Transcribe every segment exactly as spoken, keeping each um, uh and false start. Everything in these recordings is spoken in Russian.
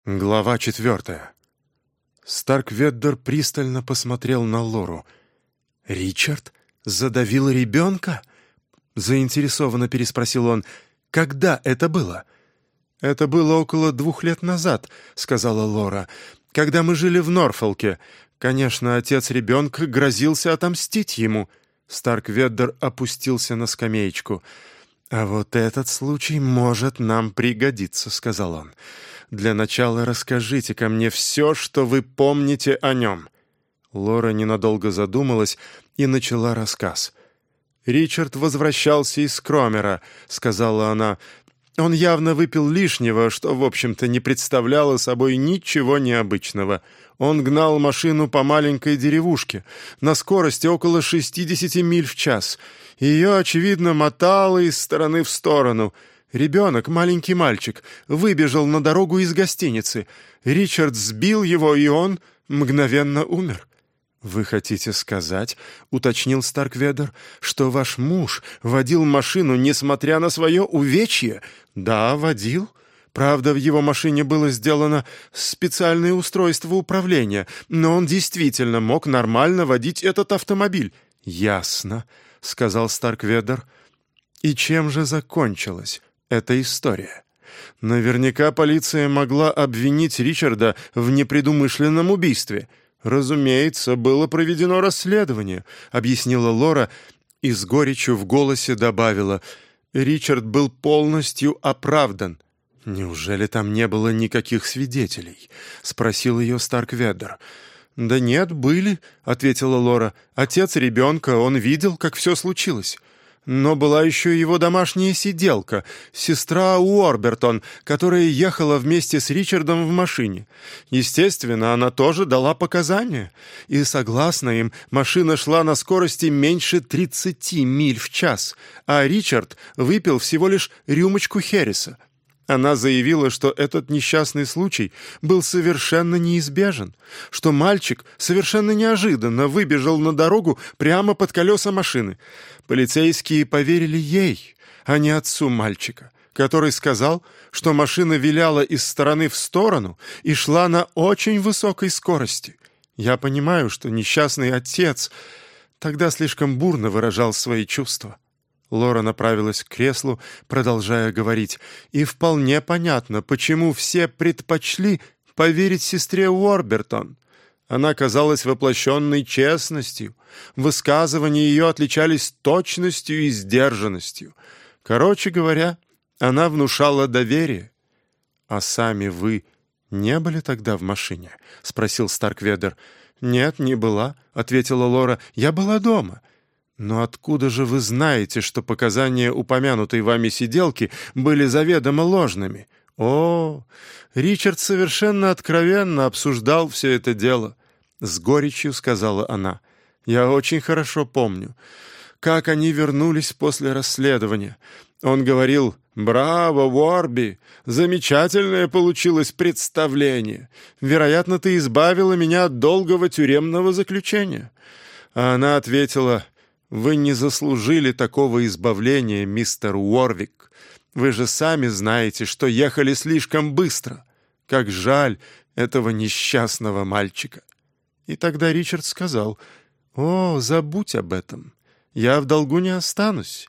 Глава четвертая. Старкведдер пристально посмотрел на Лору. «Ричард задавил ребенка?» — заинтересованно переспросил он. «Когда это было?» «Это было около двух лет назад», — сказала Лора, «когда мы жили в Норфолке. Конечно, отец ребенка грозился отомстить ему». Старкведдер опустился на скамеечку. «А вот этот случай может нам пригодиться», — сказал он. «Для начала расскажите ко мне все, что вы помните о нем». Лора ненадолго задумалась и начала рассказ. «Ричард возвращался из Кромера», — сказала она. «Он явно выпил лишнего, что, в общем-то, не представляло собой ничего необычного. Он гнал машину по маленькой деревушке на скорости около шестидесяти миль в час. Ее, очевидно, мотало из стороны в сторону. Ребенок, маленький мальчик, выбежал на дорогу из гостиницы. Ричард сбил его, и он мгновенно умер». «Вы хотите сказать, — уточнил Старкведдер, — что ваш муж водил машину, несмотря на свое увечье?» «Да, водил. Правда, в его машине было сделано специальное устройство управления, но он действительно мог нормально водить этот автомобиль». «Ясно», — сказал Старкведдер. «И чем же закончилась эта история?» «Наверняка полиция могла обвинить Ричарда в непредумышленном убийстве». «Разумеется, было проведено расследование», — объяснила Лора и с горечью в голосе добавила. «Ричард был полностью оправдан». «Неужели там не было никаких свидетелей?» — спросил ее Старкведдер. «Да нет, были», — ответила Лора. «Отец ребенка, он видел, как все случилось». Но была еще его домашняя сиделка, сестра Уорбертон, которая ехала вместе с Ричардом в машине. Естественно, она тоже дала показания, и, согласно им, машина шла на скорости меньше тридцати миль в час, а Ричард выпил всего лишь рюмочку хереса. Она заявила, что этот несчастный случай был совершенно неизбежен, что мальчик совершенно неожиданно выбежал на дорогу прямо под колеса машины. Полицейские поверили ей, а не отцу мальчика, который сказал, что машина виляла из стороны в сторону и шла на очень высокой скорости. Я понимаю, что несчастный отец тогда слишком бурно выражал свои чувства». Лора направилась к креслу, продолжая говорить, «И вполне понятно, почему все предпочли поверить сестре Уорбертон. Она казалась воплощенной честностью, высказывания ее отличались точностью и сдержанностью. Короче говоря, она внушала доверие». «А сами вы не были тогда в машине?» — спросил Старкведдер. «Нет, не была», — ответила Лора, — «я была дома». «Но откуда же вы знаете, что показания упомянутой вами сиделки были заведомо ложными?» «О, Ричард совершенно откровенно обсуждал все это дело», — с горечью сказала она. «Я очень хорошо помню, как они вернулись после расследования. Он говорил: «Браво, Уорби! Замечательное получилось представление. Вероятно, ты избавила меня от долгого тюремного заключения». А она ответила: «Вы не заслужили такого избавления, мистер Уорвик. Вы же сами знаете, что ехали слишком быстро. Как жаль этого несчастного мальчика». И тогда Ричард сказал: «О, забудь об этом. Я в долгу не останусь.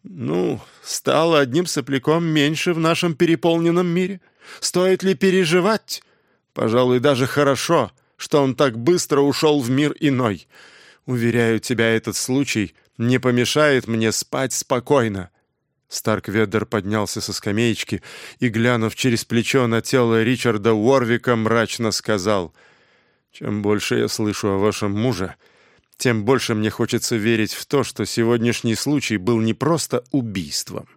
Ну, стало одним сопляком меньше в нашем переполненном мире. Стоит ли переживать? Пожалуй, даже хорошо, что он так быстро ушел в мир иной. Уверяю тебя, этот случай не помешает мне спать спокойно». Старкведдер поднялся со скамеечки и, глянув через плечо на тело Ричарда Уорвика, мрачно сказал: «Чем больше я слышу о вашем муже, тем больше мне хочется верить в то, что сегодняшний случай был не просто убийством,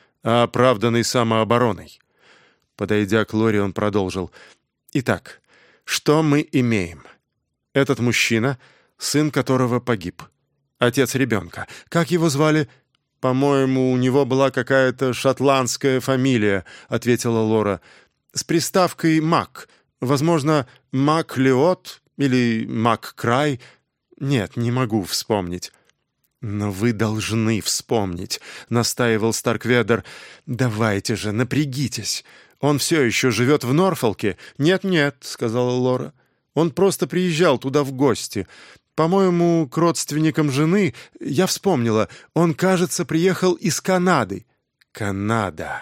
а оправданной самообороной». Подойдя к Лоре, он продолжил: «Итак, что мы имеем? Этот мужчина, сын которого погиб. Отец ребенка. Как его звали?» «По-моему, у него была какая-то шотландская фамилия», — ответила Лора. «С приставкой «Мак». Возможно, Мак-Леот или Мак-Край. Нет, не могу вспомнить». «Но вы должны вспомнить», — настаивал Старкведдер. «Давайте же, напрягитесь. Он все еще живет в Норфолке?» «Нет-нет», — сказала Лора. «Он просто приезжал туда в гости. По-моему, к родственникам жены. Я вспомнила. Он, кажется, приехал из Канады». «Канада.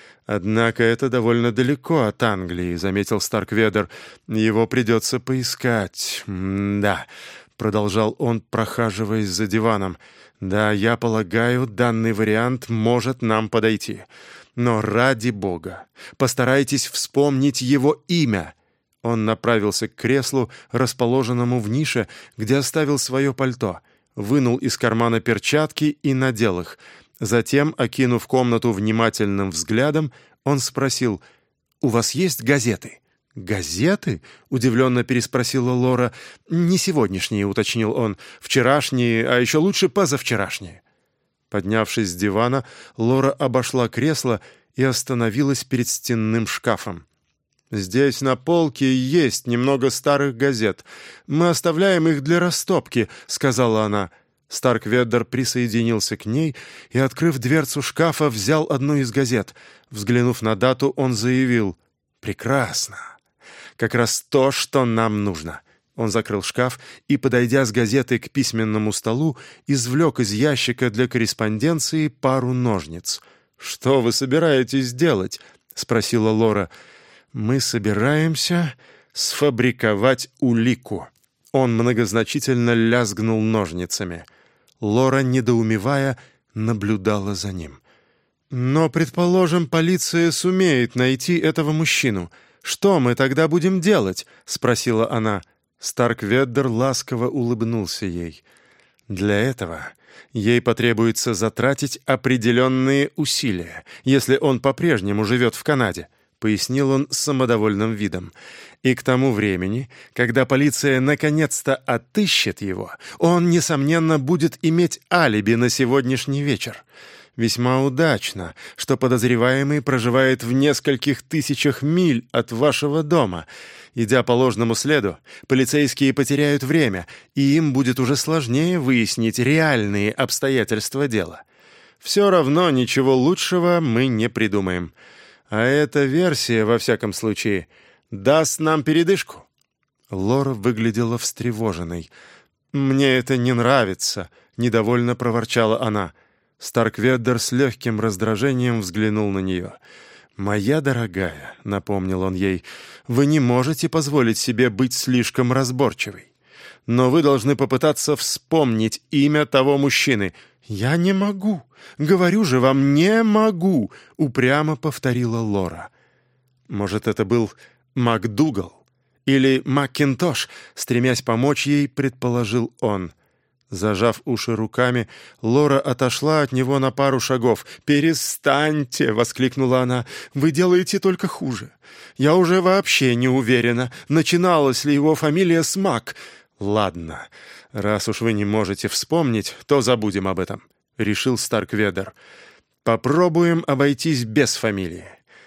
Однако это довольно далеко от Англии», — заметил Старкведер. «Его придется поискать. М-да», — продолжал он, прохаживаясь за диваном. «Да, я полагаю, данный вариант может нам подойти. Но ради бога, постарайтесь вспомнить его имя». Он направился к креслу, расположенному в нише, где оставил свое пальто, вынул из кармана перчатки и надел их. Затем, окинув комнату внимательным взглядом, он спросил: «У вас есть газеты?» «Газеты?» — удивленно переспросила Лора. «Не сегодняшние», — уточнил он. «Вчерашние, а еще лучше позавчерашние». Поднявшись с дивана, Лора обошла кресло и остановилась перед стенным шкафом. «Здесь на полке есть немного старых газет. Мы оставляем их для растопки», — сказала она. Старкведдер присоединился к ней и, открыв дверцу шкафа, взял одну из газет. Взглянув на дату, он заявил: «Прекрасно. Как раз то, что нам нужно». Он закрыл шкаф и, подойдя с газетой к письменному столу, извлек из ящика для корреспонденции пару ножниц. «Что вы собираетесь делать?» — спросила Лора. «Мы собираемся сфабриковать улику». Он многозначительно лязгнул ножницами. Лора, недоумевая, наблюдала за ним. «Но, предположим, полиция сумеет найти этого мужчину. Что мы тогда будем делать?» — спросила она. Старкведдер ласково улыбнулся ей. «Для этого ей потребуется затратить определенные усилия, если он по-прежнему живет в Канаде», — пояснил он с самодовольным видом. «И к тому времени, когда полиция наконец-то отыщет его, он, несомненно, будет иметь алиби на сегодняшний вечер. Весьма удачно, что подозреваемый проживает в нескольких тысячах миль от вашего дома. Идя по ложному следу, полицейские потеряют время, и им будет уже сложнее выяснить реальные обстоятельства дела. Все равно ничего лучшего мы не придумаем. А эта версия, во всяком случае, даст нам передышку». Лора выглядела встревоженной. «Мне это не нравится», — недовольно проворчала она. Старкведдер с легким раздражением взглянул на нее. «Моя дорогая», — напомнил он ей, — «вы не можете позволить себе быть слишком разборчивой. Но вы должны попытаться вспомнить имя того мужчины». «Я не могу. Говорю же вам, не могу», — упрямо повторила Лора. «Может, это был МакДугал или Маккинтош?» — стремясь помочь ей, предположил он. Зажав уши руками, Лора отошла от него на пару шагов. «Перестаньте!» — воскликнула она. «Вы делаете только хуже. Я уже вообще не уверена, начиналась ли его фамилия с Мак». «Ладно, раз уж вы не можете вспомнить, то забудем об этом», — решил Старкведер. «Попробуем обойтись без фамилии.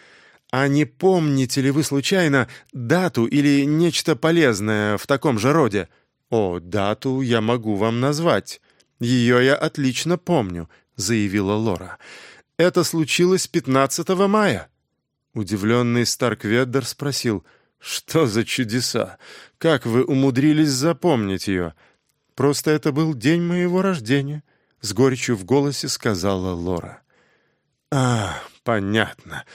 А не помните ли вы случайно дату или нечто полезное в таком же роде?» «О, дату я могу вам назвать. Ее я отлично помню», — заявила Лора. «Это случилось пятнадцатого мая». Удивленный Старкведдер спросил: «Что за чудеса? Как вы умудрились запомнить ее?» «Просто это был день моего рождения», — с горечью в голосе сказала Лора. «А, понятно.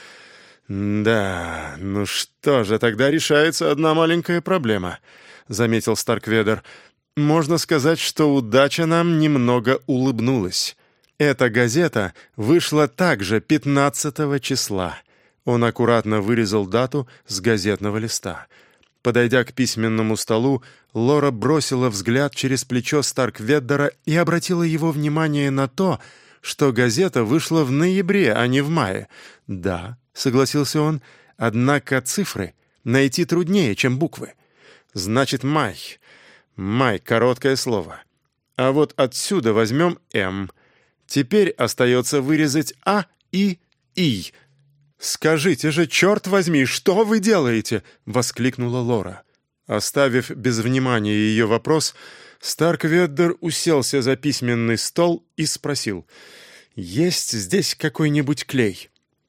Да, ну что же, тогда решается одна маленькая проблема», — заметил Старкведер. «Можно сказать, что удача нам немного улыбнулась. Эта газета вышла также пятнадцатого числа». Он аккуратно вырезал дату с газетного листа. Подойдя к письменному столу, Лора бросила взгляд через плечо Старкведдера и обратила его внимание на то, что газета вышла в ноябре, а не в мае. «Да», — согласился он, — «однако цифры найти труднее, чем буквы. Значит, май. Май — короткое слово. А вот отсюда возьмем «М». Теперь остается вырезать «А» и «И». «Скажите же, черт возьми, что вы делаете?» — воскликнула Лора. Оставив без внимания ее вопрос, Старкведдер уселся за письменный стол и спросил: «Есть здесь какой-нибудь клей?»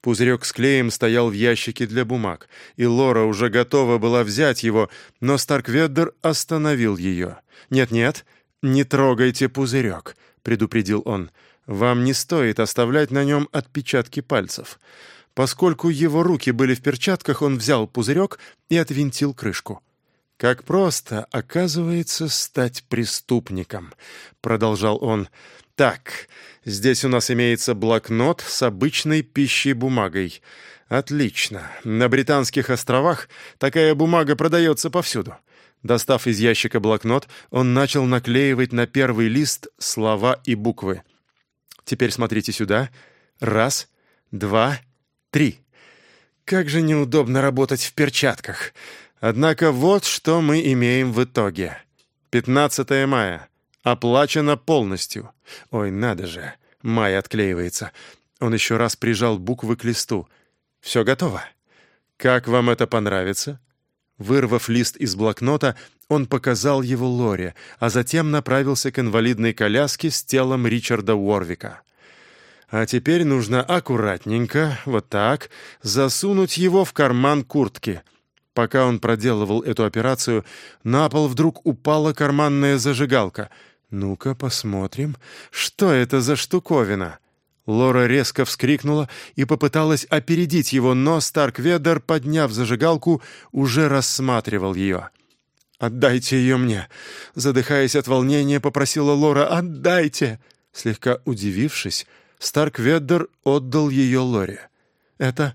Пузырек с клеем стоял в ящике для бумаг, и Лора уже готова была взять его, но Старкведдер остановил ее. «Нет-нет, не трогайте пузырек», — предупредил он. «Вам не стоит оставлять на нем отпечатки пальцев». Поскольку его руки были в перчатках, он взял пузырек и отвинтил крышку. «Как просто, оказывается, стать преступником», — продолжал он. «Так, здесь у нас имеется блокнот с обычной пищей бумагой. Отлично. На Британских островах такая бумага продается повсюду». Достав из ящика блокнот, он начал наклеивать на первый лист слова и буквы. «Теперь смотрите сюда. Раз, два, три. Как же неудобно работать в перчатках. Однако вот что мы имеем в итоге. пятнадцатое мая. Оплачено полностью. Ой, надо же. Май отклеивается». Он еще раз прижал буквы к листу. «Все готово. Как вам это понравится?» Вырвав лист из блокнота, он показал его Лоре, а затем направился к инвалидной коляске с телом Ричарда Уорвика. «А теперь нужно аккуратненько, вот так, засунуть его в карман куртки». Пока он проделывал эту операцию, на пол вдруг упала карманная зажигалка. «Ну-ка, посмотрим, что это за штуковина?» Лора резко вскрикнула и попыталась опередить его, но Старкведдер, подняв зажигалку, уже рассматривал ее. «Отдайте ее мне!» Задыхаясь от волнения, попросила Лора. «Отдайте!» Слегка удивившись, Старкведдер отдал ее Лоре. «Это...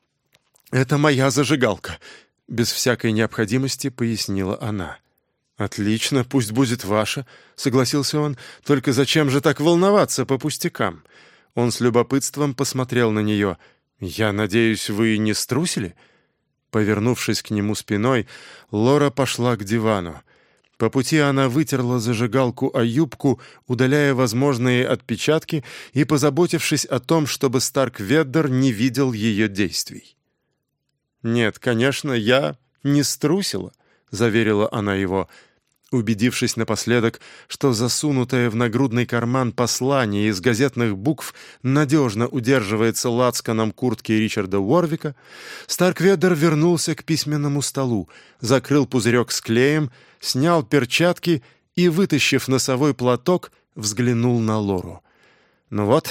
это моя зажигалка!» Без всякой необходимости пояснила она. «Отлично, пусть будет ваша», — согласился он. «Только зачем же так волноваться по пустякам?» Он с любопытством посмотрел на нее. «Я надеюсь, вы не струсили?» Повернувшись к нему спиной, Лора пошла к дивану. По пути она вытерла зажигалку о юбку, удаляя возможные отпечатки и позаботившись о том, чтобы Старкведдер не видел ее действий. «Нет, конечно, я не струсила», — заверила она его. Убедившись напоследок, что засунутое в нагрудный карман послание из газетных букв надежно удерживается лацканом куртки Ричарда Уорвика, Старкведдер вернулся к письменному столу, закрыл пузырек с клеем, снял перчатки и, вытащив носовой платок, взглянул на Лору. «Ну вот,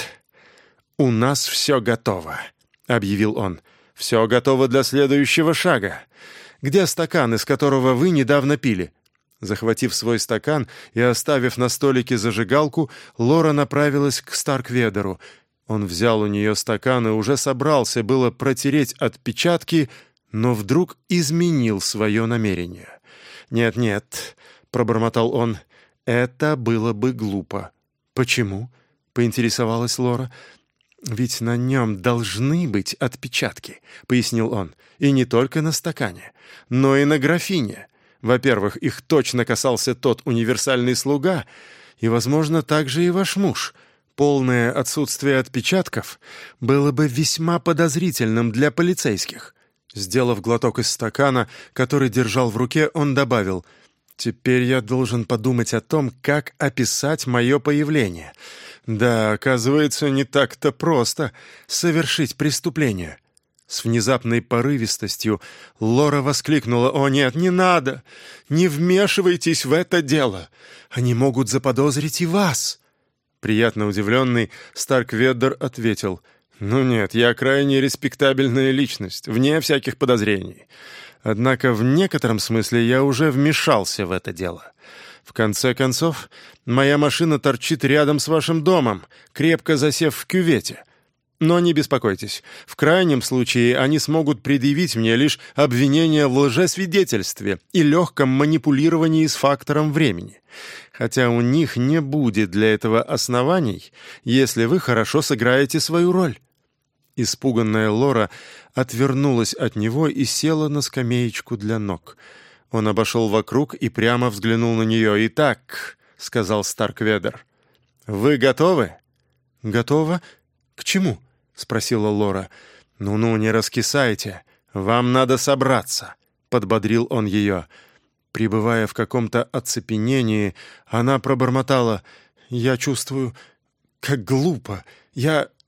у нас все готово», — объявил он. «Все готово для следующего шага. Где стакан, из которого вы недавно пили?» Захватив свой стакан и оставив на столике зажигалку, Лора направилась к Старкведдеру. Он взял у нее стакан и уже собрался было протереть отпечатки, но вдруг изменил свое намерение. «Нет-нет», — пробормотал он, — «это было бы глупо». «Почему?» — поинтересовалась Лора. «Ведь на нем должны быть отпечатки», — пояснил он, — «и не только на стакане, но и на графине». Во-первых, их точно касался тот универсальный слуга, и, возможно, также и ваш муж. Полное отсутствие отпечатков было бы весьма подозрительным для полицейских. Сделав глоток из стакана, который держал в руке, он добавил: «Теперь я должен подумать о том, как описать мое появление. Да, оказывается, не так-то просто совершить преступление». С внезапной порывистостью Лора воскликнула: «О нет, не надо! Не вмешивайтесь в это дело! Они могут заподозрить и вас!» Приятно удивленный, Старкведдер ответил: «Ну нет, я крайне респектабельная личность, вне всяких подозрений. Однако в некотором смысле я уже вмешался в это дело. В конце концов, моя машина торчит рядом с вашим домом, крепко засев в кювете. Но не беспокойтесь, в крайнем случае они смогут предъявить мне лишь обвинение в лжесвидетельстве и легком манипулировании с фактором времени, хотя у них не будет для этого оснований, если вы хорошо сыграете свою роль». Испуганная Лора отвернулась от него и села на скамеечку для ног. Он обошел вокруг и прямо взглянул на нее. «Итак», — сказал Старкведдер, — «вы готовы?» «Готова? К чему?» — спросила Лора. «Ну-ну, не раскисайте. Вам надо собраться», — подбодрил он ее. Пребывая в каком-то оцепенении, она пробормотала: «Я чувствую, как глупо. Я...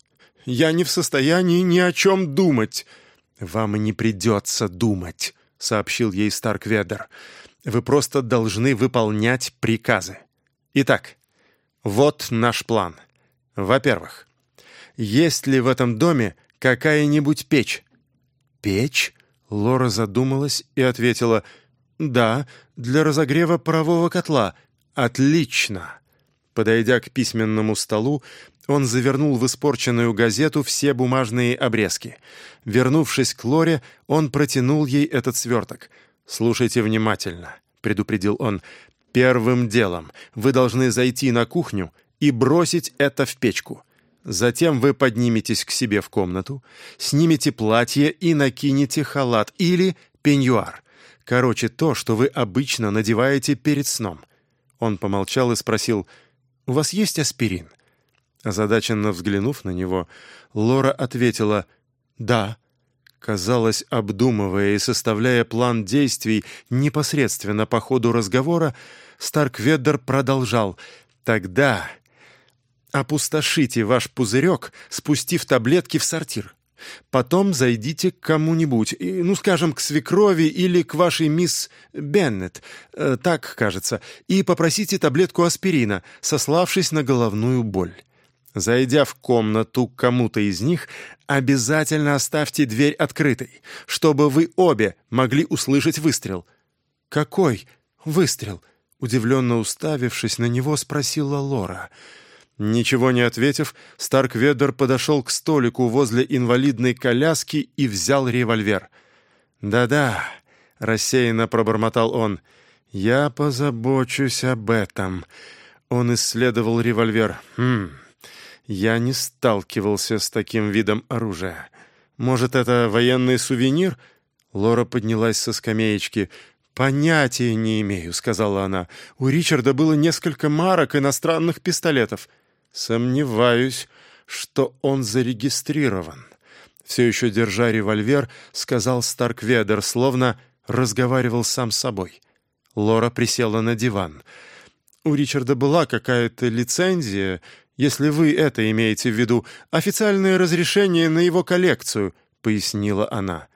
Я не в состоянии ни о чем думать». «Вам и не придется думать», — сообщил ей Старкведер. «Вы просто должны выполнять приказы. Итак, вот наш план. Во-первых, есть ли в этом доме какая-нибудь печь?» «Печь?» — Лора задумалась и ответила. «Да, для разогрева парового котла». «Отлично!» Подойдя к письменному столу, он завернул в испорченную газету все бумажные обрезки. Вернувшись к Лоре, он протянул ей этот сверток. «Слушайте внимательно», — предупредил он. «Первым делом вы должны зайти на кухню и бросить это в печку. Затем вы подниметесь к себе в комнату, снимете платье и накинете халат или пеньюар. Короче, то, что вы обычно надеваете перед сном». Он помолчал и спросил: «У вас есть аспирин?» Озадаченно взглянув на него, Лора ответила «да». Казалось, обдумывая и составляя план действий непосредственно по ходу разговора, Старкведер продолжал: «Тогда опустошите ваш пузырек, спустив таблетки в сортир. Потом зайдите к кому-нибудь, ну, скажем, к свекрови или к вашей мисс Беннет, э, так, кажется, и попросите таблетку аспирина, сославшись на головную боль. Зайдя в комнату к кому-то из них, обязательно оставьте дверь открытой, чтобы вы обе могли услышать выстрел». «Какой выстрел?» — удивленно уставившись на него, спросила Лора. Ничего не ответив, Старкведер подошел к столику возле инвалидной коляски и взял револьвер. «Да-да», — рассеянно пробормотал он, — «я позабочусь об этом». Он исследовал револьвер. «Хм, я не сталкивался с таким видом оружия. Может, это военный сувенир?» Лора поднялась со скамеечки. «Понятия не имею», — сказала она. «У Ричарда было несколько марок иностранных пистолетов». «Сомневаюсь, что он зарегистрирован», — все еще держа револьвер, сказал Старкведер, словно разговаривал сам с собой. Лора присела на диван. «У Ричарда была какая-то лицензия, если вы это имеете в виду, официальное разрешение на его коллекцию», — пояснила она.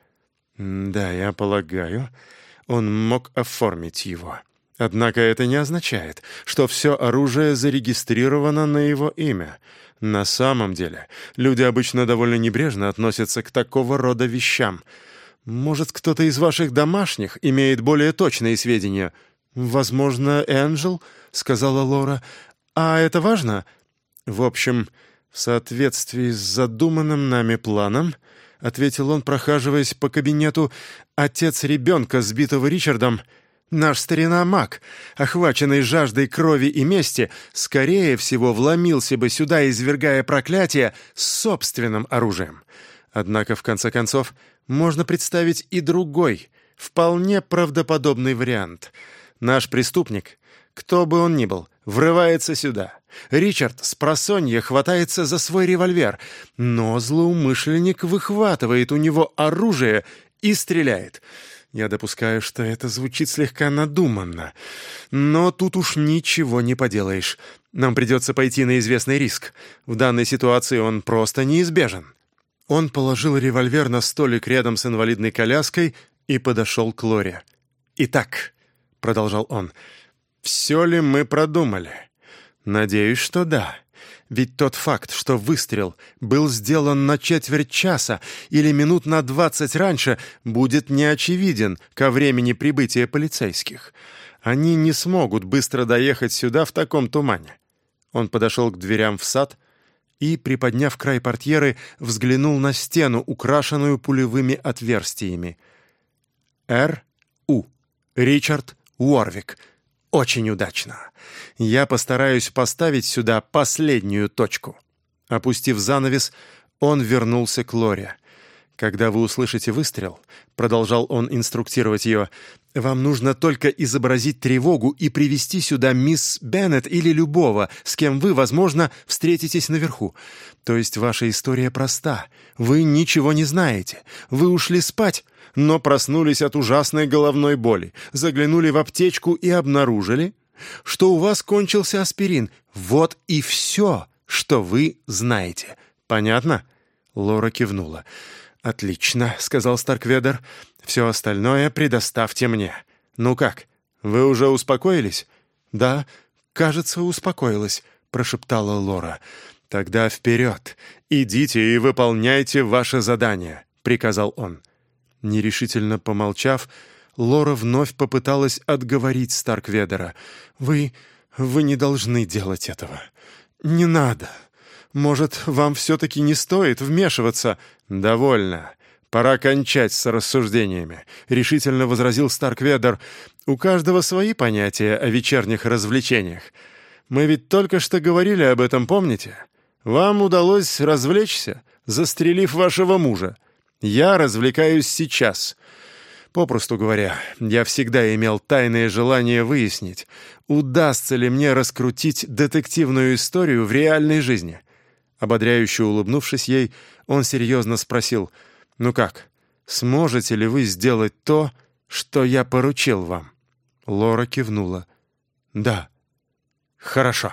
«Да, я полагаю, он мог оформить его. Однако это не означает, что все оружие зарегистрировано на его имя. На самом деле, люди обычно довольно небрежно относятся к такого рода вещам. Может, кто-то из ваших домашних имеет более точные сведения?» «Возможно, Энджел», — сказала Лора. «А это важно?» «В общем, в соответствии с задуманным нами планом», — ответил он, прохаживаясь по кабинету, «отец ребенка, сбитого Ричардом, наш старина Мак, охваченный жаждой крови и мести, скорее всего, вломился бы сюда, извергая проклятие с собственным оружием. Однако, в конце концов, можно представить и другой, вполне правдоподобный вариант. Наш преступник, кто бы он ни был, врывается сюда. Ричард спросонья хватается за свой револьвер, но злоумышленник выхватывает у него оружие и стреляет. Я допускаю, что это звучит слегка надуманно, но тут уж ничего не поделаешь. Нам придется пойти на известный риск. В данной ситуации он просто неизбежен». Он положил револьвер на столик рядом с инвалидной коляской и подошел к Лоре. «Итак», — продолжал он, — «все ли мы продумали? Надеюсь, что да. Ведь тот факт, что выстрел был сделан на четверть часа или минут на двадцать раньше, будет неочевиден ко времени прибытия полицейских. Они не смогут быстро доехать сюда в таком тумане». Он подошел к дверям в сад и, приподняв край портьеры, взглянул на стену, украшенную пулевыми отверстиями. «Р. У. Ричард Уорвик. Очень удачно. Я постараюсь поставить сюда последнюю точку». Опустив занавес, он вернулся к Лоре. «Когда вы услышите выстрел, — продолжал он инструктировать ее, — вам нужно только изобразить тревогу и привести сюда мисс Беннет или любого, с кем вы, возможно, встретитесь наверху. То есть ваша история проста. Вы ничего не знаете. Вы ушли спать, но проснулись от ужасной головной боли, заглянули в аптечку и обнаружили, что у вас кончился аспирин. Вот и все, что вы знаете. Понятно?» Лора кивнула. «Отлично», — сказал Старкведер. «Все остальное предоставьте мне. Ну как, вы уже успокоились?» «Да, кажется, успокоилась», — прошептала Лора. «Тогда вперед! Идите и выполняйте ваше задание», — приказал он. Нерешительно помолчав, Лора вновь попыталась отговорить Старкведера. «Вы... вы не должны делать этого. Не надо. Может, вам все-таки не стоит вмешиваться?» «Довольно. Пора кончать с рассуждениями», — решительно возразил Старкведер. «У каждого свои понятия о вечерних развлечениях. Мы ведь только что говорили об этом, помните? Вам удалось развлечься, застрелив вашего мужа. Я развлекаюсь сейчас. Попросту говоря, я всегда имел тайное желание выяснить, удастся ли мне раскрутить детективную историю в реальной жизни». Ободряюще улыбнувшись ей, он серьезно спросил: «Ну как, сможете ли вы сделать то, что я поручил вам?» Лора кивнула. «Да». «Хорошо.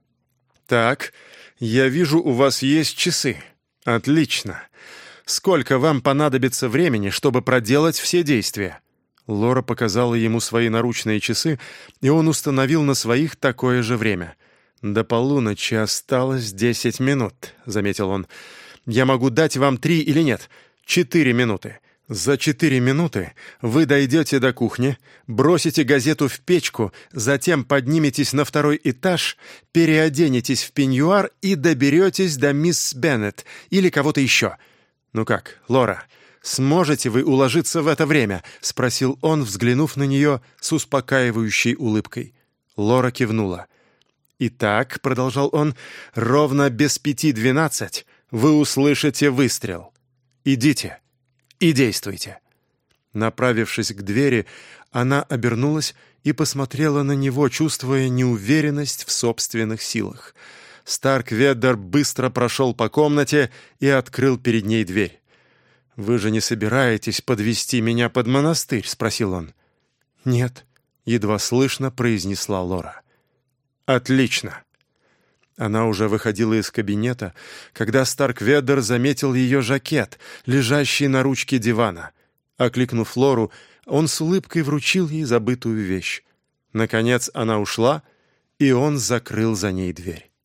Так, я вижу, у вас есть часы. Отлично. Сколько вам понадобится времени, чтобы проделать все действия?» Лора показала ему свои наручные часы, и он установил на своих такое же время. «До полуночи осталось десять минут», — заметил он. «Я могу дать вам три или нет? Четыре минуты. За четыре минуты вы дойдете до кухни, бросите газету в печку, затем подниметесь на второй этаж, переоденетесь в пеньюар и доберетесь до мисс Беннет или кого-то еще. Ну как, Лора, сможете вы уложиться в это время?» — спросил он, взглянув на нее с успокаивающей улыбкой. Лора кивнула. «Итак», — продолжал он, — «ровно без пяти двенадцать вы услышите выстрел. Идите и действуйте». Направившись к двери, она обернулась и посмотрела на него, чувствуя неуверенность в собственных силах. Старкведер быстро прошел по комнате и открыл перед ней дверь. «Вы же не собираетесь подвести меня под монастырь?» — спросил он. «Нет», — едва слышно произнесла Лора. «Отлично!» Она уже выходила из кабинета, когда Старкведер заметил ее жакет, лежащий на ручке дивана. Окликнув Лору, он с улыбкой вручил ей забытую вещь. Наконец она ушла, и он закрыл за ней дверь.